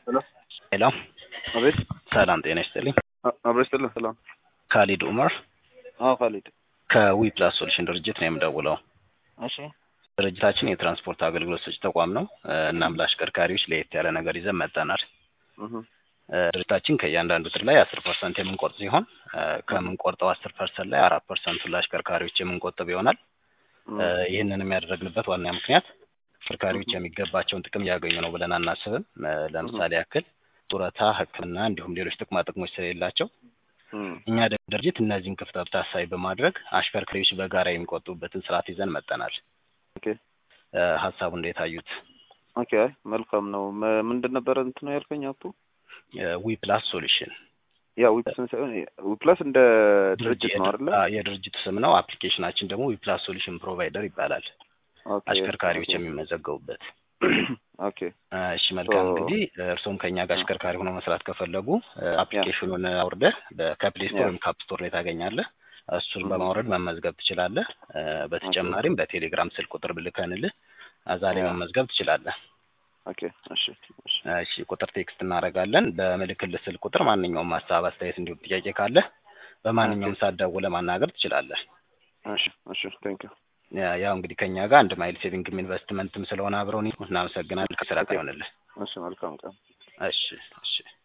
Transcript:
ሄሎ አቤት። ሰላም ጤና ይስጥልኝ። አብረሽ ሰላም። ካሊድ ኡመር ካሊድ ከዊፕላስ ሶሉሽን ድርጅት ነው የምደውለው። እሺ። ድርጅታችን የትራንስፖርት አገልግሎት ሰጪ ተቋም ነው። እናም ለአሽከርካሪዎች ለየት ያለ ነገር ይዘን መጥተናል። ድርጅታችን ከእያንዳንዱ ትር ላይ 10% የምንቆርጥ ሲሆን ከምንቆርጠው 10% ላይ 4% ለአሽከርካሪዎች የምንቆጥብ ይሆናል። ይህንን የሚያደርግንበት ዋና ምክንያት አሽከርካሪዎች የሚገባቸውን ጥቅም ያገኙ ነው ብለን አናስብም። ለምሳሌ ያክል ጡረታ፣ ሕክምና እንዲሁም ሌሎች ጥቅማ ጥቅሞች ስለሌላቸው እኛ ድርጅት እነዚህን ክፍተት ታሳቢ በማድረግ አሽከርካሪዎች በጋራ የሚቆጥቡበትን ስርዓት ይዘን መጥተናል። ኦኬ ሀሳቡ እንዴት አዩት? ኦኬ መልካም ነው። ምንድን ነበር እንት ነው ያልከኝ? አቱ ዊፕላስ ሶሉሽን ዊፕላስ እንደ ድርጅት ነው አይደል? የድርጅቱ ስም ነው። አፕሊኬሽናችን ደግሞ ዊፕላስ ሶሉሽን ፕሮቫይደር ይባላል። አሽከርካሪዎች የሚመዘገቡበት። ኦኬ እሺ መልካም። እንግዲህ እርሶም ከኛ ጋር አሽከርካሪ ሆኖ መስራት ከፈለጉ አፕሊኬሽኑን አውርደህ ከፕሌይ ስቶር ወይም ከአፕ ስቶር ላይ ታገኛለህ። እሱን በማውረድ መመዝገብ ትችላለህ። በተጨማሪም በቴሌግራም ስልክ ቁጥር ብልከንልህ እዛ ላይ መመዝገብ ትችላለህ። ኦኬ እሺ። እሺ ቁጥር ቴክስት እናደርጋለን። በምልክልህ ስልክ ቁጥር ማንኛውም ሀሳብ፣ አስተያየት እንዲሁም ጥያቄ ካለ በማንኛውም ሰዓት ደውለህ ማናገር ትችላለህ። እሺ ቴንክ ዩ። ያው እንግዲህ ከኛ ጋር አንድ ማይል ሴቪንግም ኢንቨስትመንትም ስለሆነ አብረውን እናመሰግናለን። ከስራ ጋር ይሆንልህ። እሺ መልካም ቀን። እሺ እሺ።